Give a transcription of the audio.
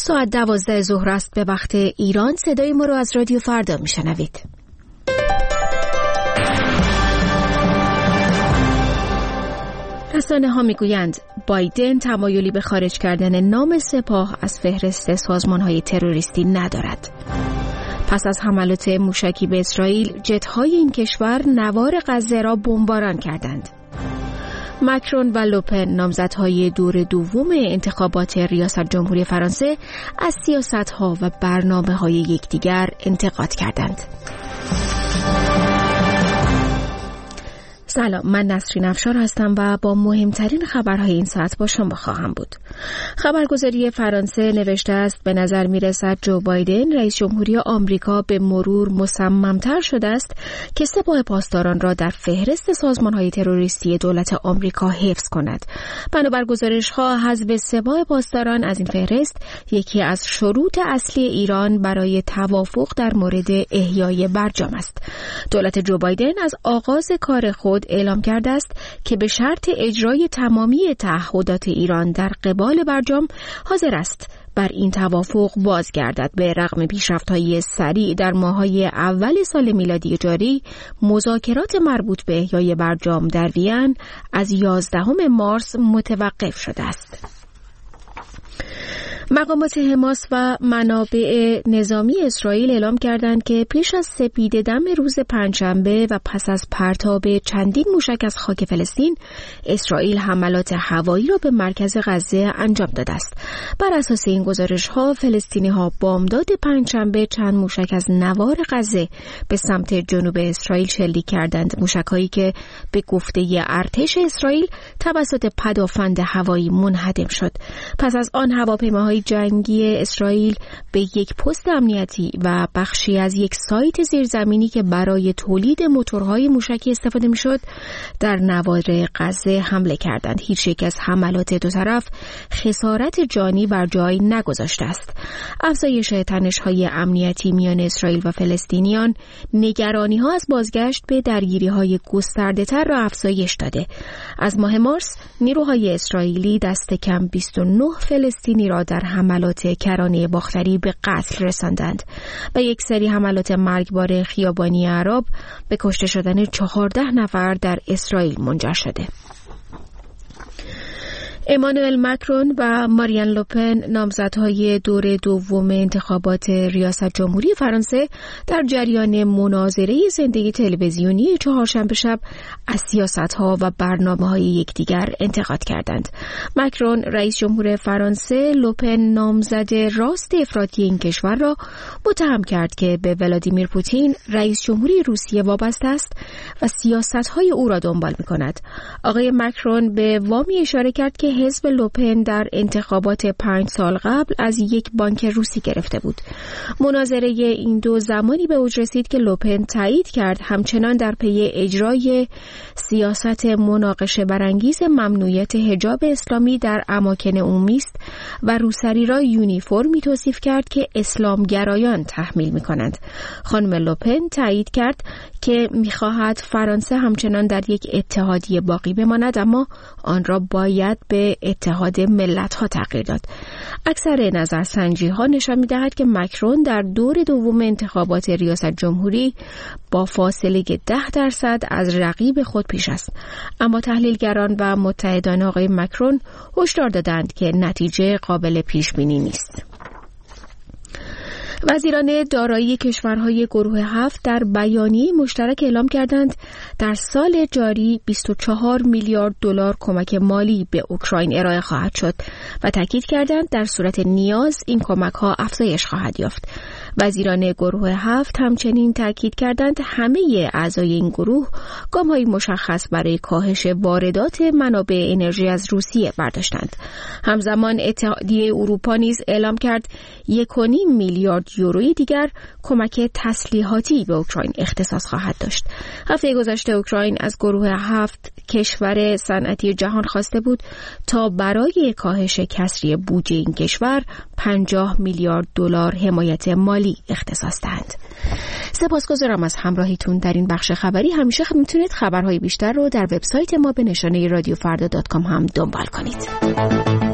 ساعت 12 ظهر است به وقت ایران. صدای ما رو از رادیو فردا میشنوید. رسانه ها میگویند بایدن تمایلی به خارج کردن نام سپاه از فهرست سازمان‌های تروریستی ندارد. پس از حملات موشکی به اسرائیل، جت‌های این کشور نوار غزه را بمباران کردند. ماکرون و لوپن، نامزدهای دور دوم انتخابات ریاست جمهوری فرانسه، از سیاست‌ها و برنامه‌های یکدیگر انتقاد کردند. سلام، من نسرین افشار هستم و با مهمترین خبرهای این ساعت با شما خواهم بود. خبرگزاری فرانسه نوشته است به نظر می‌رسد جو بایدن رئیس جمهوری آمریکا به مرور مصمم‌تر شده است که سپاه پاسداران را در فهرست سازمان‌های تروریستی دولت آمریکا حفظ کند. بنابر گزارش‌ها، حذف سپاه پاسداران از این فهرست یکی از شروط اصلی ایران برای توافق در مورد احیای برجام است. دولت جو بایدن از آغاز کار خود اعلام کرده است که به شرط اجرای تمامی تعهدات ایران در قبال برجام حاضر است بر این توافق بازگردد. به رغم پیشرفت‌های سریع در ماه‌های اول سال میلادی جاری، مذاکرات مربوط به احیای برجام در وین از 11 مارس متوقف شده است. مقامات حماس و منابع نظامی اسرائیل اعلام کردند که پیش از سپیده‌دم روز پنجشنبه و پس از پرتاب چندین موشک از خاک فلسطین، اسرائیل حملات هوایی را به مرکز غزه انجام داده است. بر اساس این گزارش‌ها، فلسطینی‌ها بامداد پنجشنبه چند موشک از نوار غزه به سمت جنوب اسرائیل شلیک کردند. موشک‌هایی که به گفته ارتش اسرائیل توسط پدافند هوایی منهدم شد. پس از آن هواپیماهای جنگی اسرائیل به یک پست امنیتی و بخشی از یک سایت زیرزمینی که برای تولید موتورهای موشکی استفاده می‌شد در نوار غزه حمله کردند. هیچ یک از حملات دو طرف خسارت جانی بر جای نگذاشته است. افزایش تنش‌های امنیتی میان اسرائیل و فلسطینیان نگرانی‌ها از بازگشت به درگیری‌های گسترده‌تر را افزایش داده. از ماه مارس نیروهای اسرائیلی دست کم 29 فلسطینی را در حملات کرانه باختری به قتل رساندند و یک سری حملات مرگبار خیابانی اعراب به کشته شدن 14 نفر در اسرائیل منجر شده. امانوئل ماکرون و مارین لوپن، نامزدهای دور دوم انتخابات ریاست جمهوری فرانسه، در جریان مناظره زنده تلویزیونی چهارشنبه شب از سیاست‌ها و برنامه‌های یکدیگر انتقاد کردند. ماکرون رئیس جمهور فرانسه، لوپن نامزد راست افراطی این کشور را متهم کرد که به ولادیمیر پوتین رئیس جمهوری روسیه وابسته است و سیاست‌های او را دنبال می‌کند. آقای ماکرون به وامی اشاره کرد که حزب لوپن در انتخابات 5 سال قبل از یک بانک روسی گرفته بود. مناظره این دو زمانی به اوج رسید که لوپن تایید کرد همچنان در پی اجرای سیاست مناقشه برانگیز ممنوعیت حجاب اسلامی در اماکن عمومی است و روسری را یونیفرمی توصیف کرد که اسلامگرایان تحمیل می‌کنند. خانم لوپن تایید کرد که می‌خواهد فرانسه همچنان در یک اتحادیه باقی بماند، اما آن را باید به اتحاد ملت‌ها تغییر داد. اکثر نظرسنجی‌ها نشان می‌دهد که ماکرون در دور دوم انتخابات ریاست جمهوری با فاصله 10% از رقیب خود پیش است. اما تحلیلگران و متحدان آقای ماکرون هشدار دادند که نتیجه قابل پیش‌بینی نیست. وزیران دارایی کشورهای گروه 7 در بیانیه مشترک اعلام کردند در سال جاری 24 میلیارد دلار کمک مالی به اوکراین ارائه خواهد شد و تاکید کردند در صورت نیاز این کمک‌ها افزایش خواهد یافت. وزیران گروه 7 همچنین تاکید کردند همه اعضای این گروه گام‌های مشخص برای کاهش واردات منابع انرژی از روسیه برداشتند. همزمان اتحادیه اروپا نیز اعلام کرد 1.5 میلیارد یوروی دیگر کمک تسلیحاتی به اوکراین اختصاص خواهد داشت. هفته گذشته اوکراین از گروه 7 کشور صنعتی جهان خواسته بود تا برای کاهش کسری بودجه این کشور 50 میلیارد دلار حمایت مالی اختصاص دهند. سپاسگزارم از همراهیتون در این بخش خبری. همیشه میتونید خبرهای بیشتر رو در وبسایت ما به نشانه radiofrda.com هم دنبال کنید.